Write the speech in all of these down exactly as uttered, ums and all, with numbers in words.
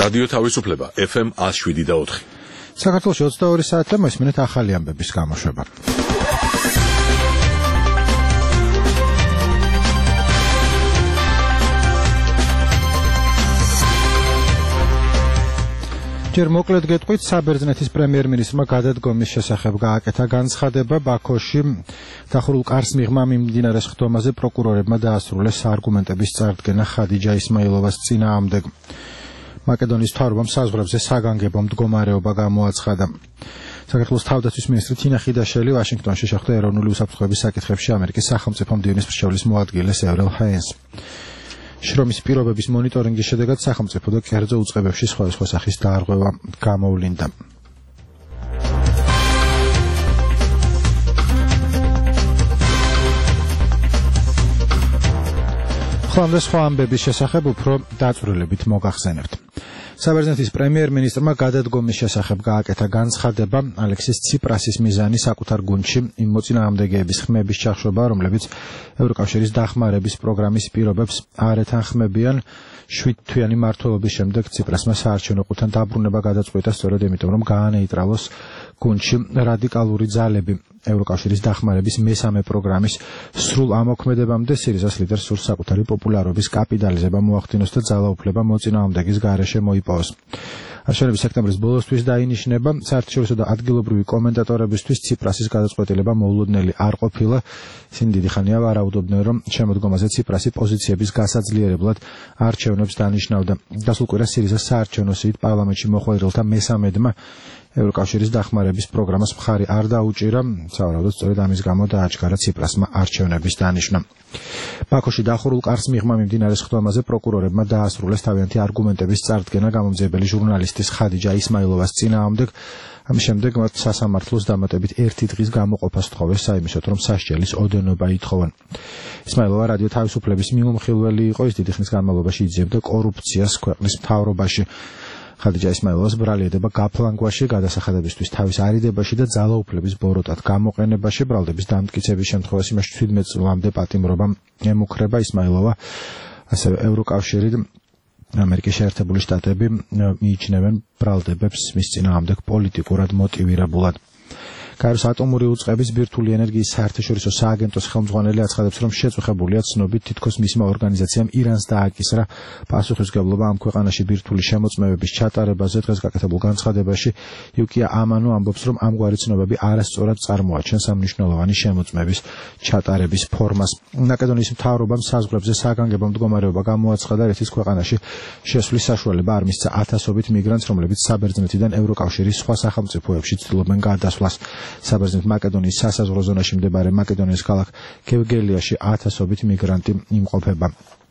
რადიო თავისუფლება ეფ ემ ათს შვიდი და ოთხი. საქართველოში ოცდაორი საათზე მოსმენთ ახალი ამბების გამოშვება. ჯერ მოკლედ გეტყვით, საბერძნეთის პრემიერ-მინისტრმა გადადგომის შესახებ გააკეთა განცხადება. ბაქოში დახურულ კარს მიღმა მიმდინარე სხდომაზე პროკურორებმა დაასრულეს არგუმენტების წარდგენა ხადიჯა ისმაილოვას წინააღმდეგ. მაკედონიის მთავრობამ საზღვრებზე საგანგებო მდგომარეობა გამოაცხადა. საქართველოს თავდაცვის მინისტრი თინა ხიდაშელი ვაშინგტონში შეხვდა ეროვნული უსაფრთხოების საკითხებში ამერიკის სახელმწიფო მდივნის მრჩევლის მოადგილეს ევრელ ჰაენს. შრომის პირობების მონიტორინგის შედეგად სახელმწიფო და კერძო უწყებებში სხვადასხვა სახის დაარღვევა გამოვლინდა. ხოლმე სხვა ამბების შესახებ უფრო დაწვრილებით მოგახსენებთ. საბერძნეთის პრემიერ-მინისტრმა გადადგომის შესახებ გააკეთა განცხადება. ალექსის ციპრასის მიზანი საკუთარ გუნდში იმ მოწინააღმდეგეების ხმების ჩახშობა, რომლებიც ევროკავშირის დახმარების პროგრამის პირობებს არ ეთანხმებიან. შვიდ თვიანი მმართველობის შემდეგ ციპრასმა საარჩევნო ყუთან დაბრუნება გადაწყვეტა სწორედ იმიტომ, რომ გაანეიტრალოს გუნდში რადიკალური ძალები. ევროკავშირის დახმარების მესამე პროგრამის სრულ ამოქმედებამდე სირიზას ლიდერს სურს საკუთარი პოპულარობის კაპიტალიზება მოახდინოს და ძალაუფლება მოწინააღმდეგის გარეშე მოიპოვოს. არჩევნები სექტემბრის ბოლოსთვის დაინიშნება. საერთაშორისო და ადგილობრივი კომენტატორებისთვის ციპრასის გადაწყვეტილება მოულოდნელი არ ყოფილა. ისინი დიდი ხანია ვარაუდობდნენ, რომ შემოდგომაზე ციპრასი პოზიციების გასაძლიერებლად არჩევნებს დანიშნავდა. გასულ კვირას სირიზას საარჩევნო სიით პარლამენტში მოხვედრილთა მესამედმა ევროკავშირის დახმარების პროგრამას მხარი არ დაუჭირა. სავარაუდოდ სწორედ ამის გამო დააჩქარა ციპრასმა არჩევნების დანიშვნა. ბაქოში დახურულ კარს მიღმა მიმდინარე სხდომაზე პროკურორებმა დაასრულეს თავიანთი არგუმენტების წარდგენა გამომძიებელი ჟურნალისტის ხადიჯა ისმაილოვას წინააღმდეგ. ამის შემდეგ მათ სასამართლოს დამატებით ერთი დღის გამოყოფა სთხოვეს საიმისოდ, რომ სასჯელის ოდენობა ითხოვან. ისმაილოვა რადიო თავისუფლების მიმომხილველი იყო. ის დიდი ხნის განმავლობაში იძიებდა კორუფციას ქვეყნის მთავრობაში. ხადიჯა ისმაილოვას ბრალი ედება გაფლანგვაში, გადასახადებისთვის თავის არიდებაში და ძალაუფლების ბოროტად გამოყენებაში. ბრალდების დამტკიცების შემთხვევაში მას თვრამეტ წლამდე პატიმრობა ემუქრება. ისმაილოვა ასევე ევროკავშირი ამერიკის შეერთებული შტატები მიიჩნევენ ბრალდებებს მის წინააღმდეგ პოლიტიკურად მოტივირებულად. კაირის ატომური უწყების ბირთვული ენერგიის საერთაშორისო სააგენტოს ხელმძღვანელი აცხადებს, რომ შეწუხებულია ცნობით თითქოს მისმა ორგანიზაციამ ირანს დააკისრა პასუხისმგებლობა ამ ქვეყანაში ბირთვული შემოწმებების ჩატარებაზე. დღეს გაკეთებულ განცხადებაში იუკია ამანო ამბობს, რომ ამგვარი ცნობები არასწორად წარმოაჩენს ამ მნიშვნელოვანი შემოწმების ჩატარების ფორმას. მაკედონიის მთავრობამ საზღვრებზე საგანგებო მდგომარეობა გამოაცხადა. რითიც ქვეყანაში შესვლის საშუალება არ მისცა ათასობით მიგრანტს, რომლებიც საბერძნეთიდან ევროკავშირის სხვა სახელმწიფოებში ცდილობენ გადასვლას. საბერძნეთ მაკედონიის სასაზღვრო ზონაში მდებარე მაკედონიის ქალაქ გევგელიაში ათასობით მიგრანტი იმყოფება.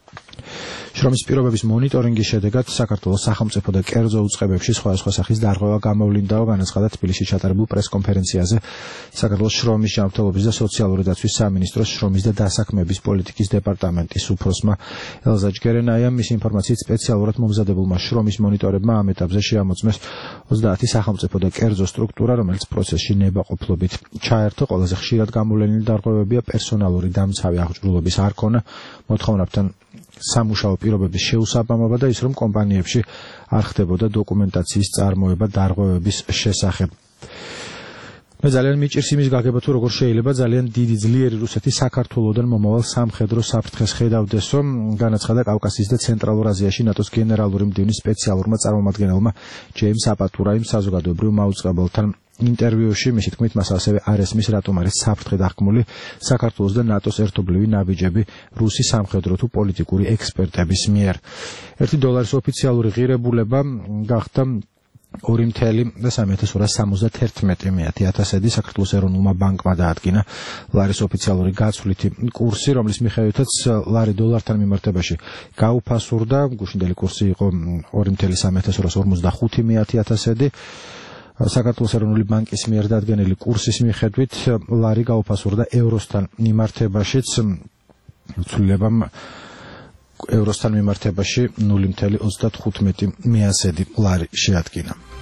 შრომის პირობების მონიტორინგის შედეგად საქართველოს სახელმწიფო და კერძო უწყებებში სხვადასხვა სახის დარღვევა გამოვლინდა. განაცხადა თბილისში ჩატარებულ პრესკონფერენციაზე საქართველოს შრომის ჯანმრთელობის და სოციალური დაცვის სამინისტროს შრომის და დასაქმების პოლიტიკის დეპარტამენტის უფროსმა ელზა ჯგერენაიამ. მის ინფორმაციით სპეციალურად მომზადებულმა შრომის მონიტორებმა ამ ეტაპზე შეამოწმეს ოცდაათი სახელმწიფო და კერძო სტრუქტურა, რომელიც პროცესში ნებაყოფლობით ჩაერთო. ყველაზე ხშირად გამოვლენილი დარღვევებია პერსონალური დამცავი აღჭურვილობის არ ქონა, მოთხოვნებთან სამუშაო პირობების შეუსაბამობა და ის, რომ კომპანიებში არ ხდებოდა დოკუმენტაციის წარმოება დარღვევების შესახებ. მე ძალიან მიჭირს იმის გაგება, თუ როგორ შეიძლება ძალიან დიდი ძლიერი რუსეთი საქართველოსდან მომავალ სამხედრო საფრთხეს ხედავდესო. განაცხადა კავკასიის და ცენტრალურ აზიაში ნატოს გენერალური მდივნის სპეციალურმა წარმომადგენელმა ჯეიმს აპატურაიმ საზოგადოებრივ მაუწყებელთან ინტერვიუში. მისი თქმით, მას ასევე არ ესმის, რატომ არის საფრთხე დახმული საქართველოს და ნატოს ერთობლივი ნაბიჯები რუსი სამხედრო თუ პოლიტიკური ექსპერტების მიერ. ერთი დოლარის ოფიციალური ღირებულება გახდა ორი და სამი ათას ორას სამოცდათერთმეტი ათასედი. საქართველოს ეროვნულმა ბანკმა დაადგინა ლარის ოფიციალური გაცვლითი კურსი, რომლის მიხედვითაც ლარი დოლართან მიმართებაში გაუფასურდა. გუშინდელი კურსი იყო ორი და სამი ათას ორას ორმოცდახუთი ათასედი. საქართველოს ეროვნული ბანკის მიერ დადგენილი კურსის მიხედვით ლარი გაუფასურდა ევროსთან მიმართებაშიც. ცვლილებამ ევროსთან მიმართებაში ნული და ოცდათხუთმეტი ლარი შეადგინა.